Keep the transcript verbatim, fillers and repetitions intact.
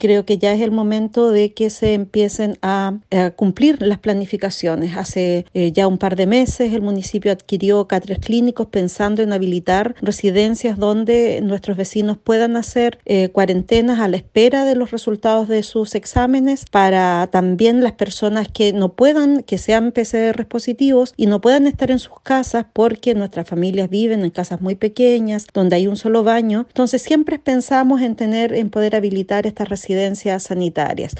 creo que ya es el momento de que se empiecen a, a cumplir las planificaciones. Hace eh, ya un par de meses el municipio adquirió catres clínicos pensando en habilitar residencias donde nuestros vecinos puedan hacer eh, cuarentenas a la espera de los resultados de sus exámenes, para también las personas que no puedan, que sean P C R positivos y no puedan estar en sus casas porque nuestras familias viven en casas muy pequeñas, donde hay un solo baño. Entonces siempre pensamos en tener, en poder habilitar estas residencias sanitarias.